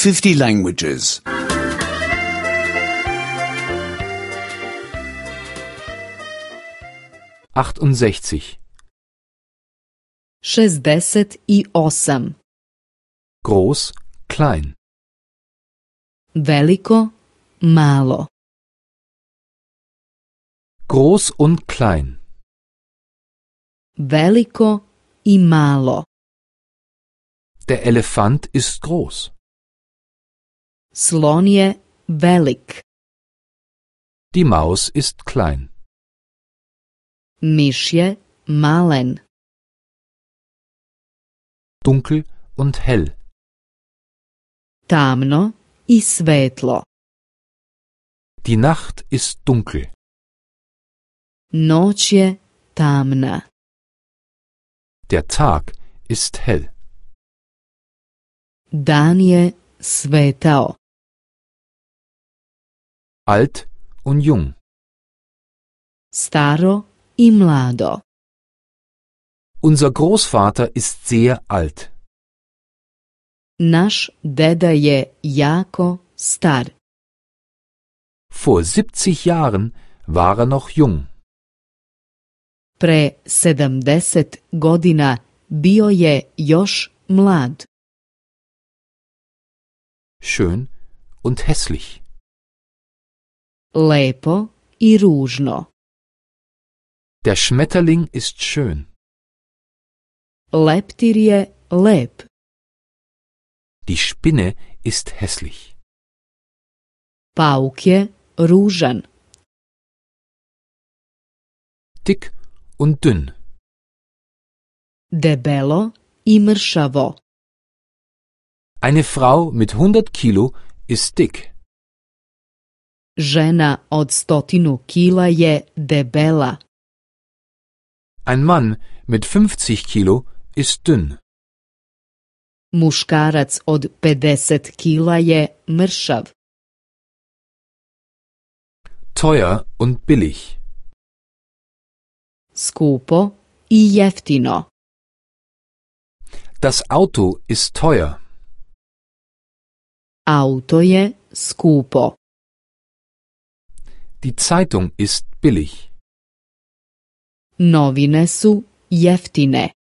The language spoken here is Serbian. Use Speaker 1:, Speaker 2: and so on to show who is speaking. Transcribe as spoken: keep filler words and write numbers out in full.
Speaker 1: fifty languages.
Speaker 2: achtundsechzig.
Speaker 3: šezdeset osam.
Speaker 2: Groß, klein.
Speaker 3: Veliko, malo.
Speaker 2: Groß und klein.
Speaker 3: Veliko i malo.
Speaker 2: Der Elefant ist groß.
Speaker 3: Slon je velik.
Speaker 2: Die Maus ist klein.
Speaker 3: Miš je malen.
Speaker 2: Dunkel und hell.
Speaker 3: Tamno i svetlo.
Speaker 2: Die Nacht ist dunkel.
Speaker 3: Noć je tamna.
Speaker 2: Der Tag ist hell.
Speaker 3: Dan je svetao.
Speaker 2: Alt und jung.
Speaker 3: Staro i mlado.
Speaker 2: Unser Großvater ist sehr alt.
Speaker 3: Naš deda je jako star.
Speaker 2: Vor siebzig Jahren war er noch jung.
Speaker 3: Pre sedamdeset godina bio je još mlad.
Speaker 2: Schön und hässlich.
Speaker 3: Lepo i ružno.
Speaker 2: Der Schmetterling ist schön.
Speaker 3: Leptir je lep.
Speaker 2: Die Spinne ist hässlich.
Speaker 3: Pauk je ružan.
Speaker 2: Dick und dünn.
Speaker 3: Debelo i mršavo.
Speaker 2: Eine Frau mit hundert Kilo ist dick.
Speaker 3: Žena od stotinu kila je debela.
Speaker 2: Ein Mann mit fünfzig Kilo ist dünn.
Speaker 3: Muškarac od pedeset kila je mršav.
Speaker 2: Teuer und billig.
Speaker 3: Skupo i jeftino.
Speaker 2: Das Auto ist teuer.
Speaker 3: Auto je skupo.
Speaker 2: Die Zeitung ist billig.
Speaker 3: Novine su jeftine.